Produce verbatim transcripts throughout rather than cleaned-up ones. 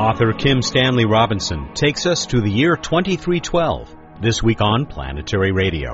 Author Kim Stanley Robinson takes us to the year twenty-three twelve, this week on Planetary Radio.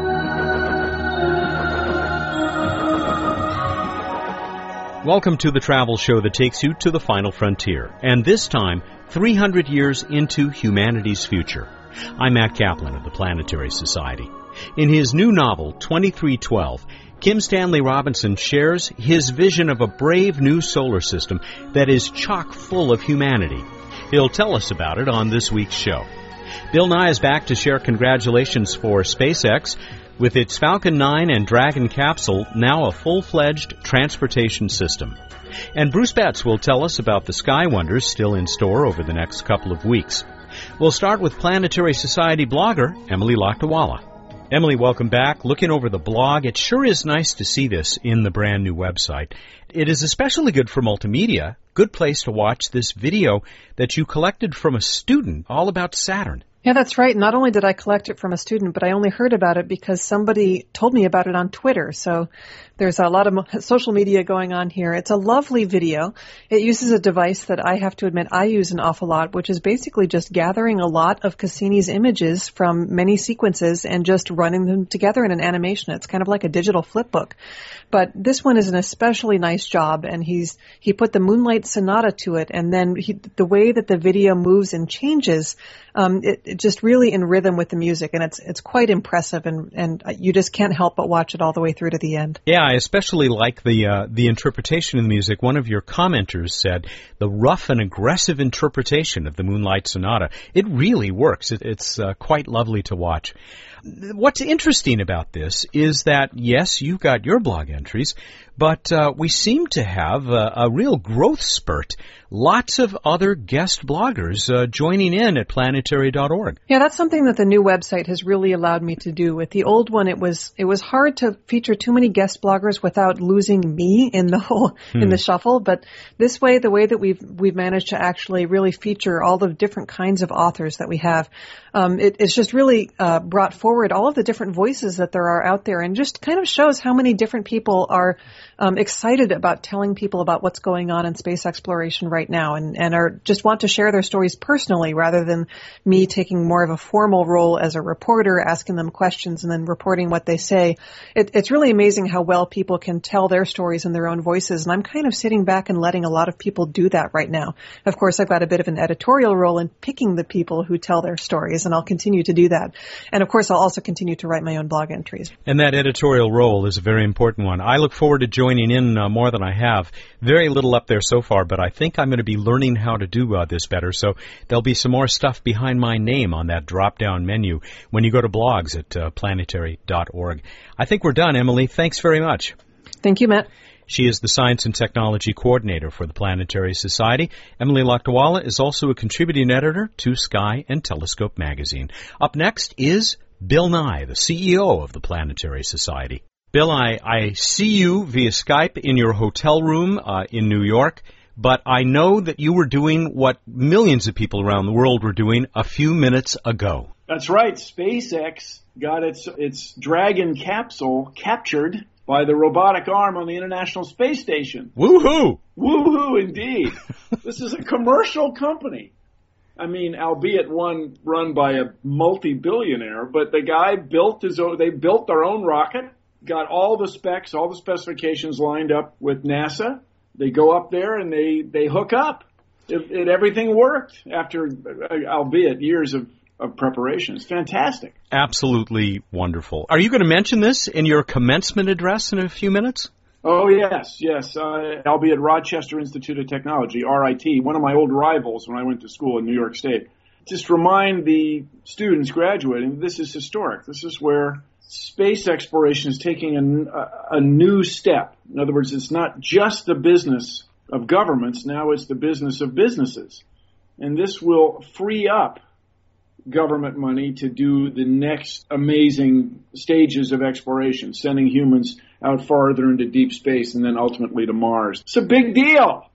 Welcome to the travel show that takes you to the final frontier, and this time, three hundred years into humanity's future. I'm Matt Kaplan of the Planetary Society. In his new novel, twenty-three twelve, Kim Stanley Robinson shares his vision of a brave new solar system that is chock full of humanity. He'll tell us about it on this week's show. Bill Nye is back to share congratulations for SpaceX, with its Falcon nine and Dragon capsule now a full-fledged transportation system. And Bruce Betts will tell us about the Sky Wonders still in store over the next couple of weeks. We'll start with Planetary Society blogger Emily Lakdawalla. Emily, welcome back. Looking over the blog, it sure is nice to see this in the brand new website. It is especially good for multimedia. Good place to watch this video that you collected from a student all about Saturn. Yeah, that's right. Not only did I collect it from a student, but I only heard about it because somebody told me about it on Twitter. So there's a lot of social media going on here. It's a lovely video. It uses a device that I have to admit I use an awful lot, which is basically just gathering a lot of Cassini's images from many sequences and just running them together in an animation. It's kind of like a digital flip book. But this one is an especially nice job, and he's he put the Moonlight Sonata to it, and then he, the way that the video moves and changes, um, it, it just really in rhythm with the music, and it's it's quite impressive, and, and you just can't help but watch it all the way through to the end. Yeah, I especially like the uh, the interpretation of the music. One of your commenters said the rough and aggressive interpretation of the Moonlight Sonata. It really works. It, it's uh, quite lovely to watch. What's interesting about this is that, yes, you've got your blog entries, but uh, we seem to have a, a real growth spurt. Lots of other guest bloggers uh, joining in at planetary dot org. Yeah, that's something that the new website has really allowed me to do. With the old one, it was it was hard to feature too many guest bloggers without losing me in the whole hmm. in the shuffle. But this way, the way that we've we've managed to actually really feature all the different kinds of authors that we have, um, it, it's just really uh, brought forward all of the different voices that there are out there, and just kind of shows how many different people are um, excited about telling people about what's going on in space exploration right now, and, and are just want to share their stories personally rather than me taking more of a formal role as a reporter, asking them questions and then reporting what they say. It, it's really amazing how well people can tell their stories in their own voices, and I'm kind of sitting back and letting a lot of people do that right now. Of course, I've got a bit of an editorial role in picking the people who tell their stories, and I'll continue to do that. And of course, I'll also continue to write my own blog entries. And that editorial role is a very important one. I look forward to joining in uh, more than I have. Very little up there so far, but I think I'm going to be learning how to do uh, this better, so there'll be some more stuff behind my name on that drop-down menu when you go to blogs at uh, planetary dot org. I think we're done, Emily. Thanks very much. Thank you, Matt. She is the Science and Technology Coordinator for the Planetary Society. Emily Lakdawalla is also a contributing editor to Sky and Telescope magazine. Up next is Bill Nye, the C E O of the Planetary Society. Bill, I, I see you via Skype in your hotel room uh, in New York, but I know that you were doing what millions of people around the world were doing a few minutes ago. That's right. SpaceX got its its Dragon capsule captured by the robotic arm on the International Space Station. Woohoo! Woohoo, indeed. This is a commercial company. I mean, albeit one run by a multi-billionaire, but the guy built his own, they built their own rocket, got all the specs, all the specifications lined up with NASA. They go up there and they, they hook up. It, it, everything worked after, albeit years of, of preparation. It's fantastic. Absolutely wonderful. Are you going to mention this in your commencement address in a few minutes? Oh, yes, yes. Uh, I'll be at Rochester Institute of Technology, R I T, one of my old rivals when I went to school in New York State. Just remind the students graduating, this is historic. This is where space exploration is taking a, a new step. In other words, it's not just the business of governments. Now it's the business of businesses. And this will free up government money to do the next amazing stages of exploration, sending humans out farther into deep space and then ultimately to Mars. It's a big deal.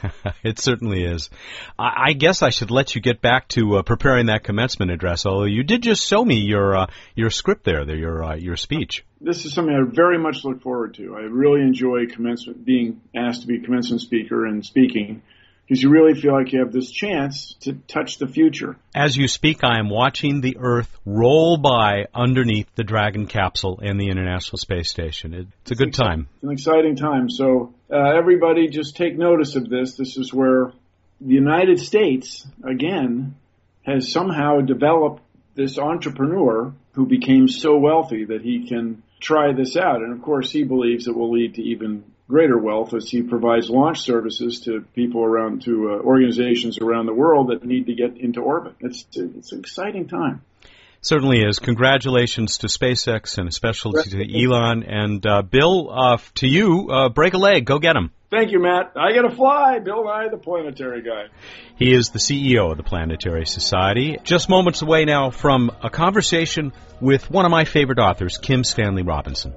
It certainly is. I, I guess I should let you get back to uh, preparing that commencement address, although you did just show me your uh, your script there, the, your uh, your speech. This is something I very much look forward to. I really enjoy commencement, being asked to be commencement speaker and speaking. because you really feel like you have this chance to touch the future. As you speak, I am watching the Earth roll by underneath the Dragon capsule and the International Space Station. It's a it's good exci- time. It's an exciting time. So uh, everybody just take notice of this. This is where the United States, again, has somehow developed this entrepreneur who became so wealthy that he can try this out. And, of course, he believes it will lead to even greater wealth as he provides launch services to people around, to uh, organizations around the world that need to get into orbit. It's, it's an exciting time. Certainly is. Congratulations to SpaceX and especially to Elon. And, uh, Bill, uh, to you, uh, break a leg. Go get him. Thank you, Matt. I got to fly. Bill Nye, the planetary guy. He is the C E O of the Planetary Society. Just moments away now from a conversation with one of my favorite authors, Kim Stanley Robinson.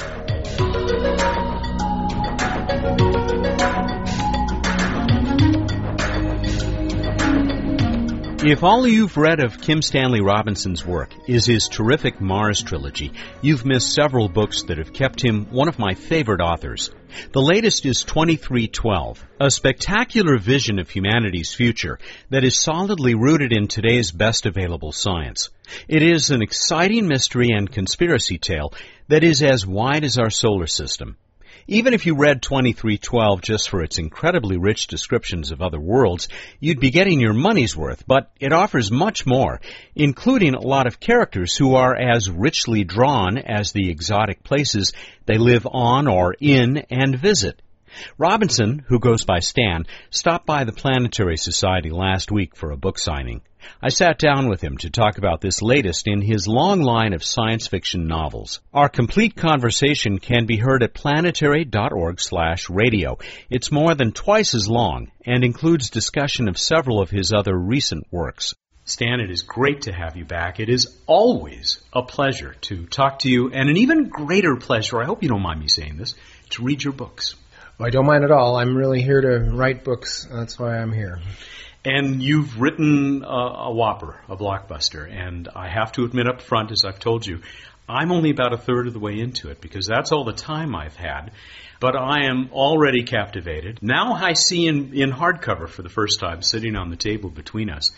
If all you've read of Kim Stanley Robinson's work is his terrific Mars trilogy, you've missed several books that have kept him one of my favorite authors. The latest is twenty-three twelve, a spectacular vision of humanity's future that is solidly rooted in today's best available science. It is an exciting mystery and conspiracy tale that is as wide as our solar system. Even if you read twenty-three twelve just for its incredibly rich descriptions of other worlds, you'd be getting your money's worth, but it offers much more, including a lot of characters who are as richly drawn as the exotic places they live on or in and visit. Robinson, who goes by Stan, stopped by the Planetary Society last week for a book signing. I sat down with him to talk about this latest in his long line of science fiction novels. Our complete conversation can be heard at planetary.org slash radio. It's more than twice as long and includes discussion of several of his other recent works. Stan, it is great to have you back. It is always a pleasure to talk to you, and an even greater pleasure, I hope you don't mind me saying this, to read your books. I don't mind at all. I'm really here to write books. That's why I'm here. And you've written a, a whopper, a blockbuster, and I have to admit up front, as I've told you, I'm only about a third of the way into it because that's all the time I've had. But I am already captivated. Now I see in, in hardcover for the first time, sitting on the table between us,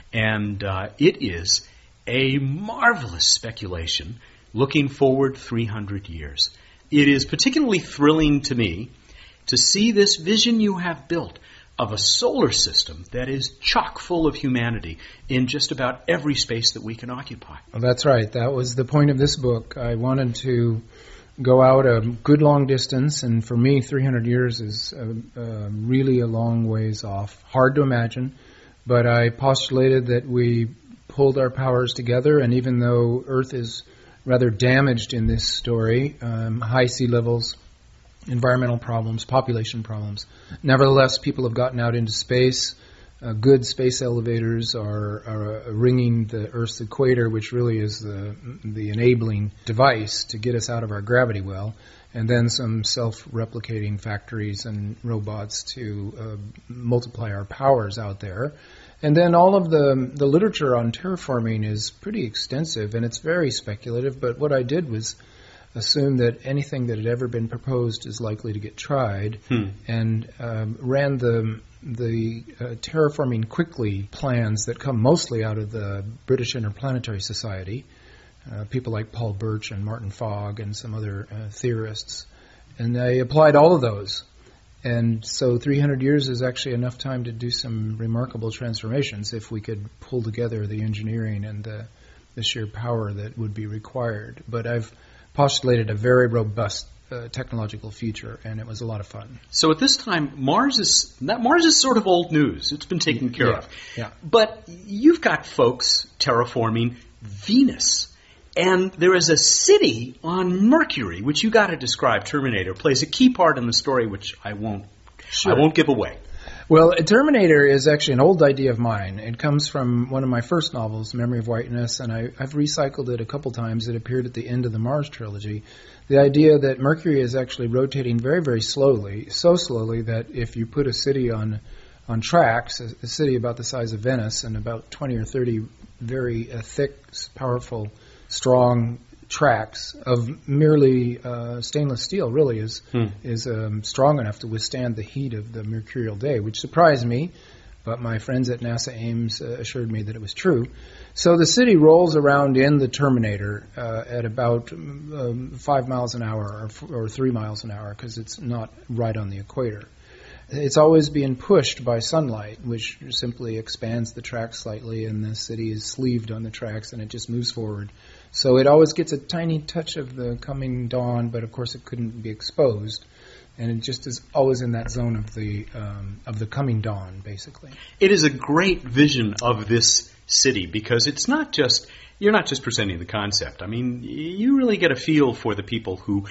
and uh, it is a marvelous speculation looking forward three hundred years. It is particularly thrilling to me to see this vision you have built of a solar system that is chock full of humanity in just about every space that we can occupy. Well, that's right. That was the point of this book. I wanted to go out a good long distance, and for me, three hundred years is uh, uh, really a long ways off. Hard to imagine, but I postulated that we pulled our powers together, and even though Earth is rather damaged in this story, um, high sea levels, environmental problems, population problems. Nevertheless, people have gotten out into space. Uh, good space elevators are, are uh, ringing the Earth's equator, which really is the, the enabling device to get us out of our gravity well. And then some self-replicating factories and robots to uh, multiply our powers out there. And then all of the the literature on terraforming is pretty extensive, and it's very speculative. But what I did was assume that anything that had ever been proposed is likely to get tried, hmm. and um, ran the the uh, terraforming quickly plans that come mostly out of the British Interplanetary Society, uh, people like Paul Birch and Martin Fogg and some other uh, theorists, and I applied all of those. And so three hundred years is actually enough time to do some remarkable transformations if we could pull together the engineering and the, the sheer power that would be required. But I've postulated a very robust uh, technological future, and it was a lot of fun. So at this time, Mars is that Mars is sort of old news. It's been taken care yeah, of. Yeah. But you've got folks terraforming Venus. And there is a city on Mercury, which you got to describe. Terminator plays a key part in the story, which I won't sure. I won't give away. Well, Terminator is actually an old idea of mine. It comes from one of my first novels, Memory of Whiteness, and I, I've recycled it a couple times. It appeared at the end of the Mars trilogy. The idea that Mercury is actually rotating very, very slowly, so slowly that if you put a city on on tracks, a, a city about the size of Venice and about twenty or thirty very uh, thick, powerful, strong tracks of merely uh, stainless steel really is hmm. is um, strong enough to withstand the heat of the mercurial day, which surprised me, but my friends at NASA Ames uh, assured me that it was true. So the city rolls around in the Terminator uh, at about um, five miles an hour or, f- or three miles an hour because it's not right on the equator. It's always being pushed by sunlight, which simply expands the track slightly, and the city is sleeved on the tracks, and it just moves forward. So it always gets a tiny touch of the coming dawn, but of course it couldn't be exposed. And it just is always in that zone of the um, of the coming dawn, basically. It is a great vision of this city because it's not just, you're not just presenting the concept. I mean, you really get a feel for the people who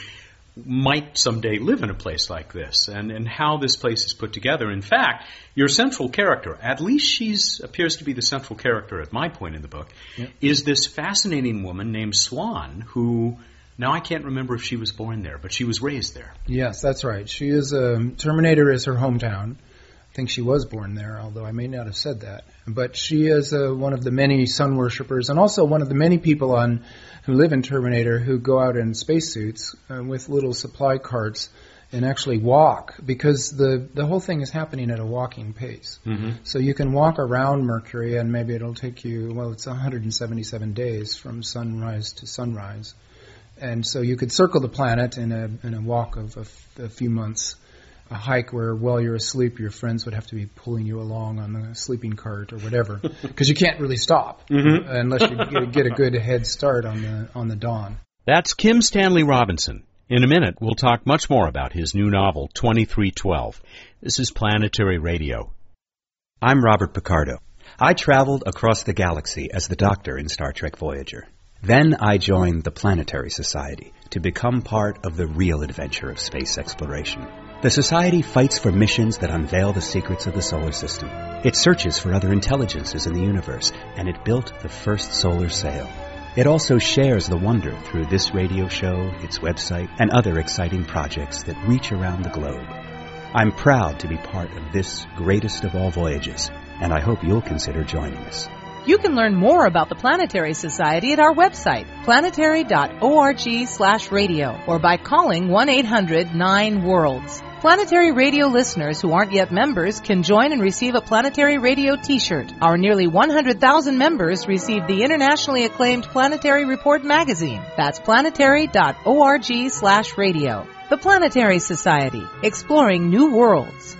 might someday live in a place like this and, and how this place is put together. In fact, your central character, at least she's appears to be the central character at my point in the book, yep. is this fascinating woman named Swan who, now I can't remember if she was born there, but she was raised there. Yes, that's right. She is, um, Terminator is her hometown. I think she was born there, although I may not have said that. But she is uh, one of the many sun worshippers and also one of the many people on who live in Terminator who go out in spacesuits uh, with little supply carts and actually walk because the, the whole thing is happening at a walking pace. Mm-hmm. So you can walk around Mercury and maybe it'll take you, well, it's one hundred seventy-seven days from sunrise to sunrise. And so you could circle the planet in a in a walk of a, f- a few months, a hike where while you're asleep, your friends would have to be pulling you along on the sleeping cart or whatever, because you can't really stop mm-hmm. unless you get, get a good head start on the on the dawn. That's Kim Stanley Robinson. In a minute, we'll talk much more about his new novel, twenty-three twelve. This is Planetary Radio. I'm Robert Picardo. I traveled across the galaxy as the Doctor in Star Trek Voyager. Then I joined the Planetary Society to become part of the real adventure of space exploration. The Society fights for missions that unveil the secrets of the solar system. It searches for other intelligences in the universe, and it built the first solar sail. It also shares the wonder through this radio show, its website, and other exciting projects that reach around the globe. I'm proud to be part of this greatest of all voyages, and I hope you'll consider joining us. You can learn more about the Planetary Society at our website, planetary dot org slash radio, or by calling one eight hundred nine worlds. Planetary Radio listeners who aren't yet members can join and receive a Planetary Radio t-shirt. Our nearly one hundred thousand members receive the internationally acclaimed Planetary Report magazine. That's planetary dot org slash radio. The Planetary Society, exploring new worlds.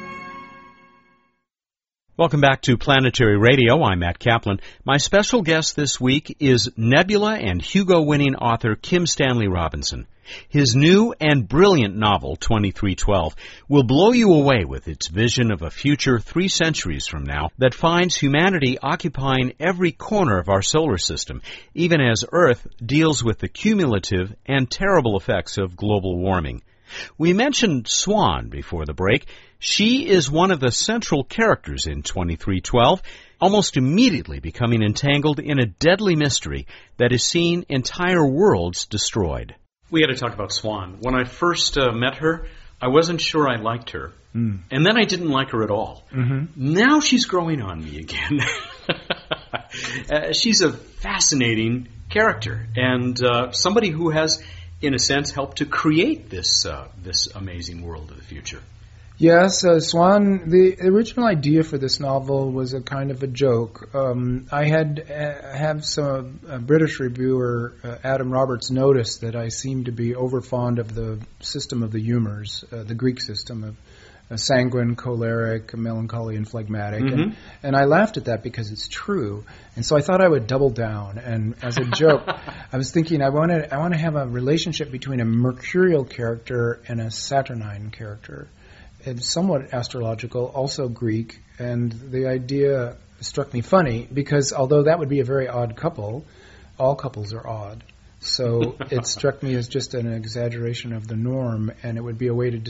Welcome back to Planetary Radio. I'm Matt Kaplan. My special guest this week is Nebula and Hugo-winning author Kim Stanley Robinson. His new and brilliant novel, twenty-three twelve, will blow you away with its vision of a future three centuries from now that finds humanity occupying every corner of our solar system, even as Earth deals with the cumulative and terrible effects of global warming. We mentioned Swan before the break. She is one of the central characters in twenty-three twelve, almost immediately becoming entangled in a deadly mystery that has seen entire worlds destroyed. We had to talk about Swan. When I first uh, met her, I wasn't sure I liked her. Mm. And then I didn't like her at all. Mm-hmm. Now she's growing on me again. uh, she's a fascinating character and uh, somebody who has, in a sense, helped to create this uh, this amazing world of the future. Yes, uh, Swan, the original idea for this novel was a kind of a joke. Um, I had uh, have some a British reviewer, uh, Adam Roberts, noticed that I seemed to be overfond of the system of the humours, uh, the Greek system of uh, sanguine, choleric, melancholy, and phlegmatic. Mm-hmm. And, and I laughed at that because it's true. And so I thought I would double down. And as a joke, I was thinking I want to I want to have a relationship between a mercurial character and a saturnine character. It's somewhat astrological, also Greek, and the idea struck me funny because although that would be a very odd couple, all couples are odd. So it struck me as just an exaggeration of the norm, and it would be a way to dis-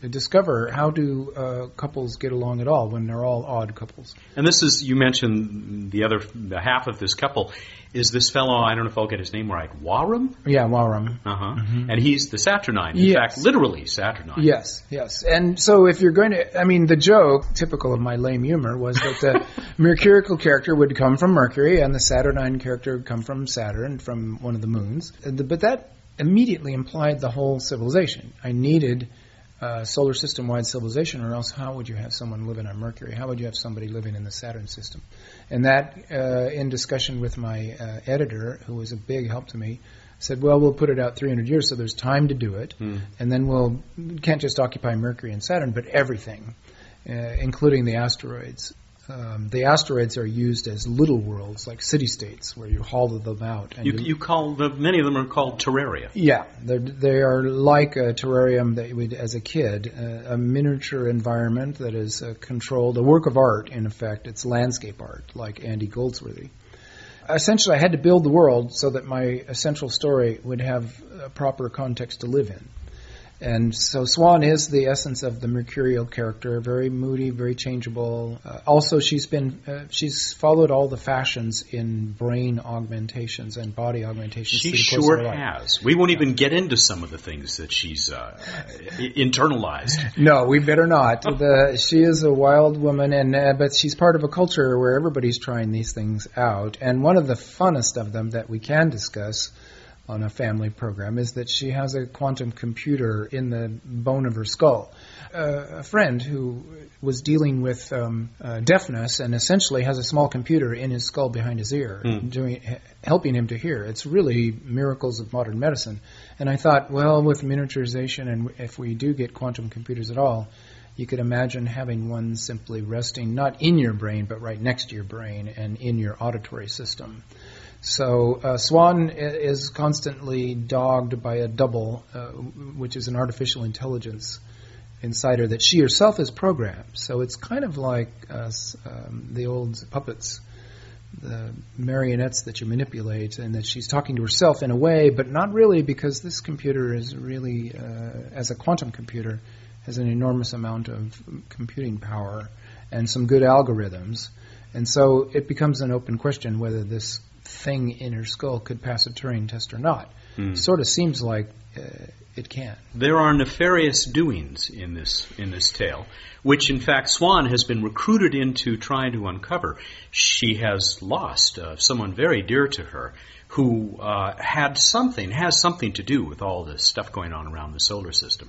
discover how do uh, couples get along at all when they're all odd couples. And this is, you mentioned the other, the half of this couple is this fellow, I don't know if I'll get his name right, Warum? Yeah, Warum. Uh-huh. Mm-hmm. And he's the Saturnine. In yes. fact, literally Saturnine. Yes, yes. And so if you're going to, I mean, the joke, typical of my lame humor, was that the Mercurial character would come from Mercury and the Saturnine character would come from Saturn, from one of the moons. But that immediately implied the whole civilization. I needed uh, solar system-wide civilization, or else how would you have someone living on Mercury? How would you have somebody living in the Saturn system? And that, uh, in discussion with my uh, editor, who was a big help to me, said, well, we'll put it out three hundred years, so there's time to do it, mm. and then we'll can't just occupy Mercury and Saturn, but everything, uh, including the asteroids. Um, the asteroids are used as little worlds, like city-states, where you hollow them out. And you, you, you call the many of them are called terraria. Yeah, they are like a terrarium that you would, as a kid, uh, a miniature environment that is uh, controlled, a work of art, in effect. It's landscape art, like Andy Goldsworthy. Essentially, I had to build the world so that my essential story would have a proper context to live in. And so Swan is the essence of the Mercurial character, very moody, very changeable. Uh, also, she's been uh, she's followed all the fashions in brain augmentations and body augmentations. She sure has. We won't even get into some of the things that she's uh, internalized. No, we better not. The, she is a wild woman, and uh, but she's part of a culture where everybody's trying these things out. And one of the funnest of them that we can discuss on a family program is that she has a quantum computer in the bone of her skull. Uh, a friend who was dealing with um, uh, deafness and essentially has a small computer in his skull behind his ear, mm. doing, helping him to hear. It's really miracles of modern medicine. And I thought, well, with miniaturization, and if we do get quantum computers at all, you could imagine having one simply resting not in your brain, but right next to your brain and in your auditory system. So uh, Swan is constantly dogged by a double, uh, which is an artificial intelligence inside her that she herself is programmed. So it's kind of like uh, um, the old puppets, the marionettes that you manipulate, and that she's talking to herself in a way, but not really, because this computer is really, uh, as a quantum computer, has an enormous amount of computing power and some good algorithms. And so it becomes an open question whether this thing in her skull could pass a Turing test or not. Mm. Sort of seems like uh, it can. There are nefarious doings in this in this tale, which in fact Swan has been recruited into trying to uncover. She has lost uh, someone very dear to her who uh, had something, has something to do with all this stuff going on around the solar system.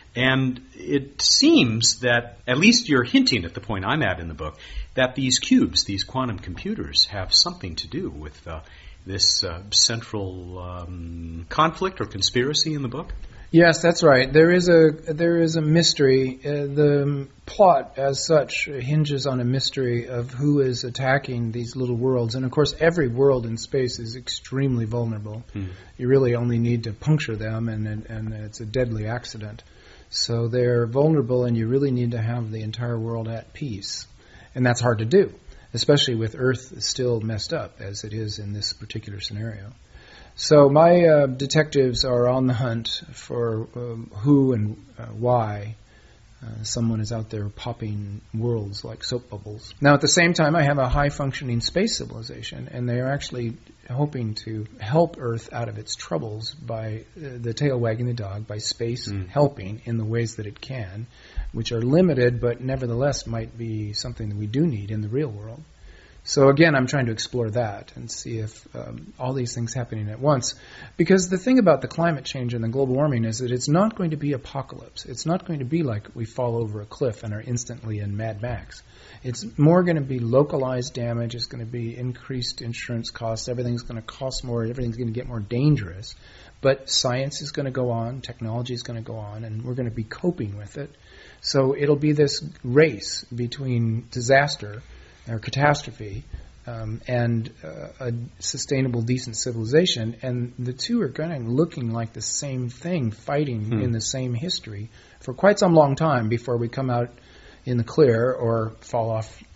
And it seems that, at least you're hinting at the point I'm at in the book, that these cubes, these quantum computers, have something to do with uh, this uh, central um, conflict or conspiracy in the book? Yes, that's right. There is a there is a mystery. Uh, the plot, as such, hinges on a mystery of who is attacking these little worlds. And, of course, every world in space is extremely vulnerable. Hmm. You really only need to puncture them, and, and, and it's a deadly accident. So they're vulnerable, and you really need to have the entire world at peace. And that's hard to do, especially with Earth still messed up, as it is in this particular scenario. So my uh, detectives are on the hunt for um, who and uh, why uh, someone is out there popping worlds like soap bubbles. Now, at the same time, I have a high-functioning space civilization, and they are actually hoping to help Earth out of its troubles by uh, the tail wagging the dog, by space mm. helping in the ways that it can, which are limited, but nevertheless might be something that we do need in the real world. So again, I'm trying to explore that and see if um, all these things happening at once. Because the thing about the climate change and the global warming is that it's not going to be apocalypse. It's not going to be like we fall over a cliff and are instantly in Mad Max. It's more going to be localized damage. It's going to be increased insurance costs. Everything's going to cost more. Everything's going to get more dangerous. But science is going to go on. Technology is going to go on. And we're going to be coping with it. So it'll be this race between disaster or catastrophe um, and uh, a sustainable, decent civilization. And the two are kind of looking like the same thing, fighting hmm. in the same history for quite some long time before we come out in the clear or fall off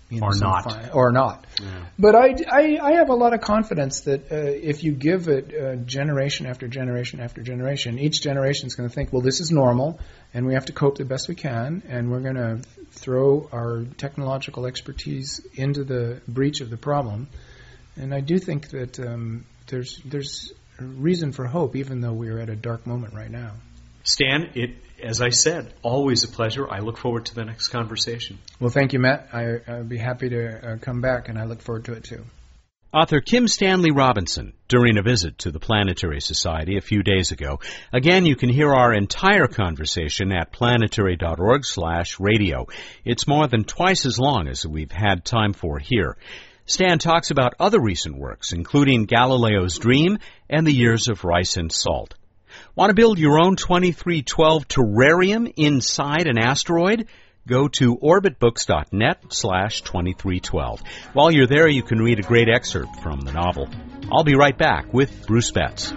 you know, or some not. Fi- or not. Yeah. But I, I, I have a lot of confidence that uh, if you give it uh, generation after generation after generation, each generation is going to think, well, this is normal, and we have to cope the best we can, and we're going to throw our technological expertise into the breach of the problem. And I do think that um, there's there's reason for hope, even though we're at a dark moment right now. Stan, it, as I said, always a pleasure. I look forward to the next conversation. Well, thank you, Matt. I, I'd be happy to uh, come back, and I look forward to it, too. Author Kim Stanley Robinson, during a visit to the Planetary Society a few days ago. Again, you can hear our entire conversation at planetary.org slash radio. It's more than twice as long as we've had time for here. Stan talks about other recent works, including Galileo's Dream and The Years of Rice and Salt. Want to build your own twenty-three twelve terrarium inside an asteroid? Go to orbitbooks.net slash 2312. While you're there, you can read a great excerpt from the novel. I'll be right back with Bruce Betts.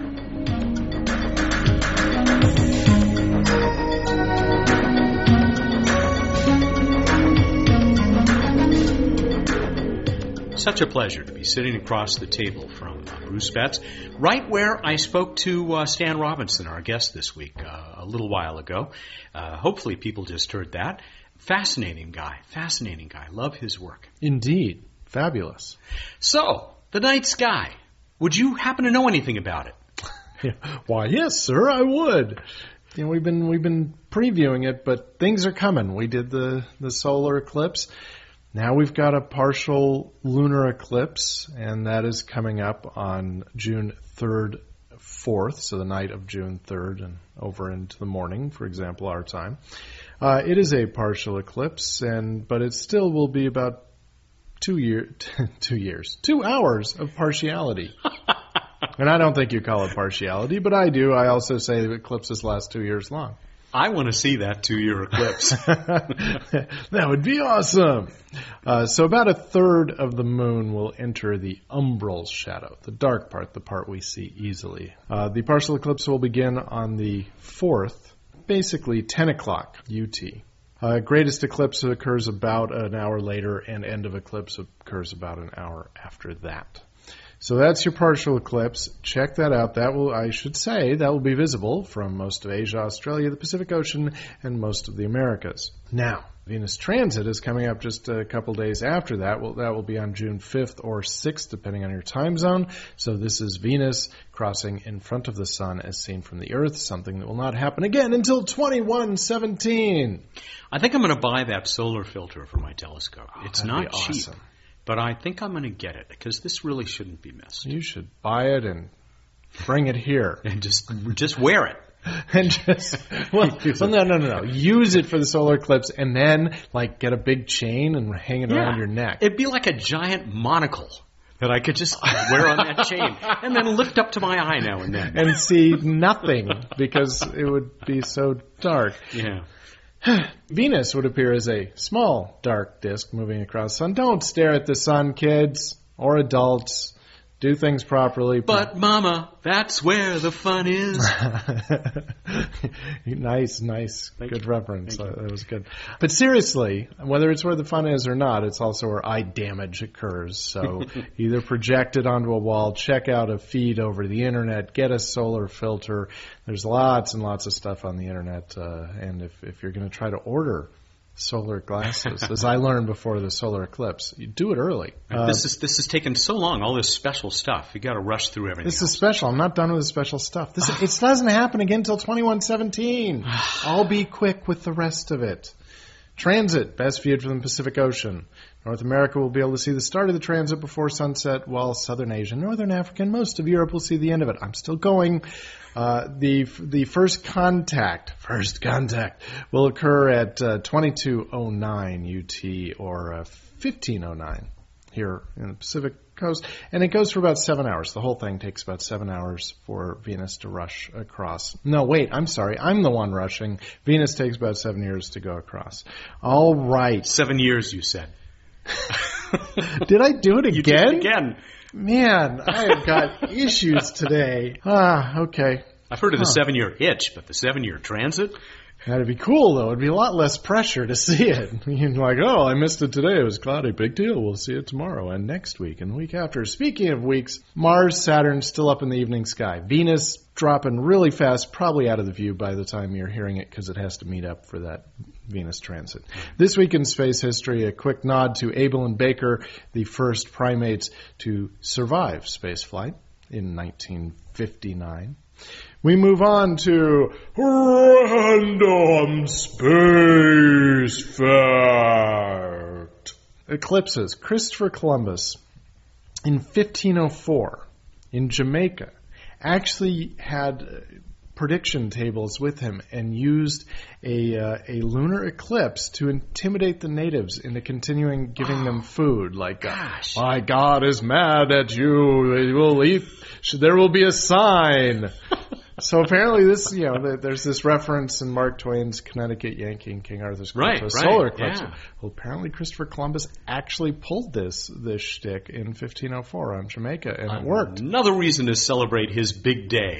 Such a pleasure to be sitting across the table from uh, Bruce Betts, right where I spoke to uh, Stan Robinson, our guest this week, uh, a little while ago. Uh, hopefully people just heard that. Fascinating guy, fascinating guy. Love his work. Indeed. Fabulous. So, the night sky. Would you happen to know anything about it? Why, yes, sir, I would. You know, we've been we've been previewing it, but things are coming. We did the, the solar eclipse. Now we've got a partial lunar eclipse, and that is coming up on June third, fourth, so the night of June third and over into the morning, for example, our time. Uh, it is a partial eclipse, and but it still will be about two year, two years, two hours of partiality. And I don't think you call it partiality, but I do. I also say the eclipses last two years long. I want to see that two-year eclipse. That would be awesome. Uh, so about a third of the moon will enter the umbral shadow, the dark part, the part we see easily. Uh, the partial eclipse will begin on the fourth, basically ten o'clock U T. Uh, greatest eclipse occurs about an hour later, and end of eclipse occurs about an hour after that. So that's your partial eclipse. Check that out. That will, I should say, that will be visible from most of Asia, Australia, the Pacific Ocean, and most of the Americas. Now, Venus transit is coming up just a couple days after that. Well, that will be on June fifth or sixth, depending on your time zone. So this is Venus crossing in front of the sun as seen from the Earth, something that will not happen again until twenty-one seventeen. I think I'm going to buy that solar filter for my telescope. Oh, it's that'd not be cheap. awesome. But I think I'm going to get it, because this really shouldn't be missed. You should buy it and bring it here. And just just wear it. And just, well, well, no, no, no, no. Use it for the solar eclipse and then, like, get a big chain and hang it Yeah. around your neck. It'd be like a giant monocle that I could just wear on that chain and then lift up to my eye now and then. And see nothing because it would be so dark. Yeah. Venus would appear as a small, dark disk moving across the sun. Don't stare at the sun, kids or adults. Do things properly. But, Mama, that's where the fun is. Nice, nice. Thank good you. reference. Thank Uh, that was good. But seriously, whether it's where the fun is or not, it's also where eye damage occurs. So either project it onto a wall, check out a feed over the internet, get a solar filter. There's lots and lots of stuff on the internet. Uh, and if, if you're going to try to order solar glasses, as I learned before the solar eclipse, you do it early. Uh, this is this has taken so long, all this special stuff. You got to rush through everything. This else. is special. I'm not done with the special stuff. This it doesn't happen again until twenty-one seventeen. I'll be quick with the rest of it. Transit, best viewed from the Pacific Ocean. North America will be able to see the start of the transit before sunset, while Southern Asia, Northern Africa, and most of Europe will see the end of it. I'm still going. Uh, the the first contact, first contact, will occur at uh, twenty-two oh nine U T or uh, fifteen oh nine here in the Pacific Coast, and it goes for about seven hours. The whole thing takes about seven hours for Venus to rush across. No, wait, I'm sorry. I'm the one rushing. Venus takes about seven years to go across. All right. Seven years, you said. Did I do it again? You did it again. Man, I have got issues today. Ah, okay. I've heard of the Huh. seven-year itch, but the seven-year transit? That'd be cool, though. It'd be a lot less pressure to see it. You're like, oh, I missed it today. It was cloudy. Big deal. We'll see it tomorrow and next week and the week after. Speaking of weeks, Mars, Saturn still up in the evening sky. Venus dropping really fast, probably out of the view by the time you're hearing it because it has to meet up for that Venus transit. This week in space history, a quick nod to Abel and Baker, the first primates to survive spaceflight in nineteen fifty-nine. We move on to Random Space Fact. Eclipses. Christopher Columbus, in fifteen oh four, in Jamaica, actually had prediction tables with him and used a uh, a lunar eclipse to intimidate the natives into continuing giving oh, them food. Like, gosh. Uh, my God is mad at you. He will eat. There will be a sign. So apparently this, you know, there's this reference in Mark Twain's Connecticut Yankee and King Arthur's Claim right, to a right, solar eclipse. Yeah. Well, apparently Christopher Columbus actually pulled this this shtick in fifteen oh four on Jamaica, and it worked. Another reason to celebrate his big day.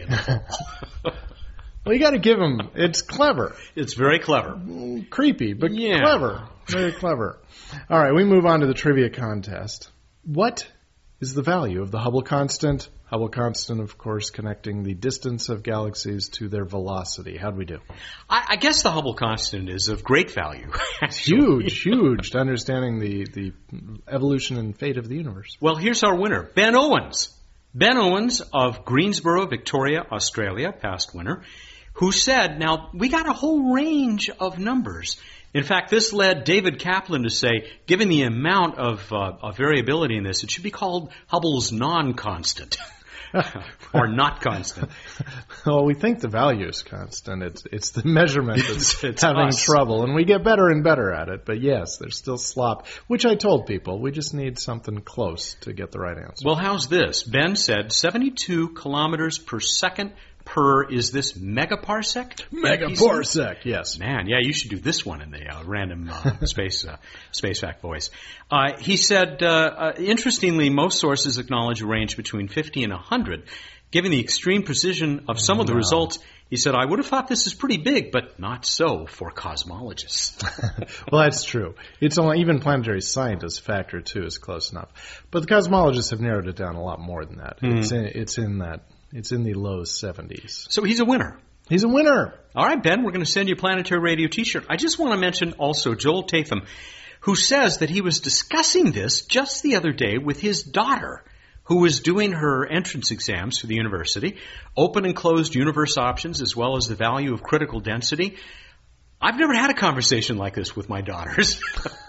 Well, you got to give him. It's clever. It's very clever. Creepy, but yeah. clever. Very clever. All right, we move on to the trivia contest. What is the value of the Hubble constant? Hubble constant, of course, connecting the distance of galaxies to their velocity. How'd we do? I, I guess the Hubble constant is of great value. Huge, huge to understanding the, the evolution and fate of the universe. Well, here's our winner, Ben Owens. Ben Owens of Greensboro, Victoria, Australia, past winner, who said, now, we got a whole range of numbers. In fact, this led David Kaplan to say, given the amount of, uh, of variability in this, it should be called Hubble's non-constant. Or not constant. Well, we think the value is constant. It's it's the measurement that's it's, it's having us. trouble, and we get better and better at it. But yes, there's still slop, which I told people. We just need something close to get the right answer. Well, how's this? Ben said seventy-two kilometers per second per, is this megaparsec? Megaparsec, yes. Man, yeah, you should do this one in the uh, random uh, space uh, space fact voice. Uh, he said, uh, uh, interestingly, most sources acknowledge a range between fifty and one hundred. Given the extreme precision of some of the wow. results, he said, I would have thought this is pretty big, but not so for cosmologists. Well, that's true. It's only, even planetary scientists factor two is close enough. But the cosmologists have narrowed it down a lot more than that. Mm. It's in, it's in that. It's in the low seventies. So he's a winner. He's a winner. All right, Ben, we're going to send you a Planetary Radio t-shirt. I just want to mention also Joel Tatham, who says that he was discussing this just the other day with his daughter, who was doing her entrance exams for the university, open and closed universe options, as well as the value of critical density. I've never had a conversation like this with my daughters.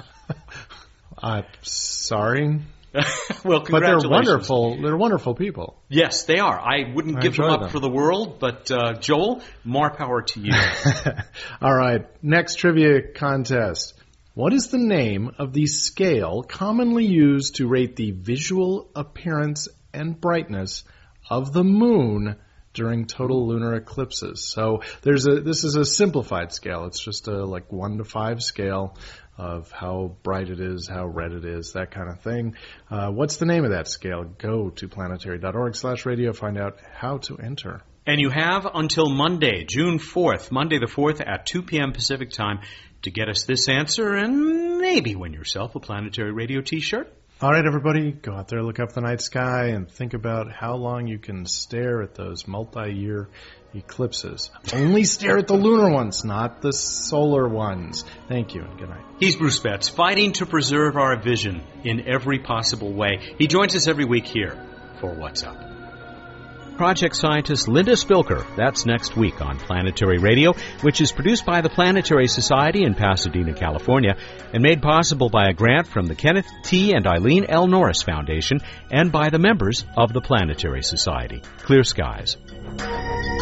I'm sorry. Well, but they're wonderful. They're wonderful people. Yes, they are. I wouldn't I give them up them. for the world, but uh, Joel, more power to you. All right, next trivia contest. What is the name of the scale commonly used to rate the visual appearance and brightness of the moon during total lunar eclipses? So there's a. This is a simplified scale. It's just a like one to five scale of how bright it is, how red it is, that kind of thing. Uh, what's the name of that scale? Go to planetary.org slash radio, find out how to enter. And you have until Monday, June fourth, Monday the fourth at two p.m. Pacific time to get us this answer and maybe win yourself a Planetary Radio t-shirt. All right, everybody, go out there, look up the night sky, and think about how long you can stare at those multi-year eclipses. Only stare at the lunar ones, not the solar ones. Thank you, and good night. He's Bruce Betts, fighting to preserve our vision in every possible way. He joins us every week here for What's Up. Project scientist Linda Spilker. That's next week on Planetary Radio, which is produced by the Planetary Society in Pasadena, California, and made possible by a grant from the Kenneth T. and Eileen L. Norris Foundation and by the members of the Planetary Society. Clear skies.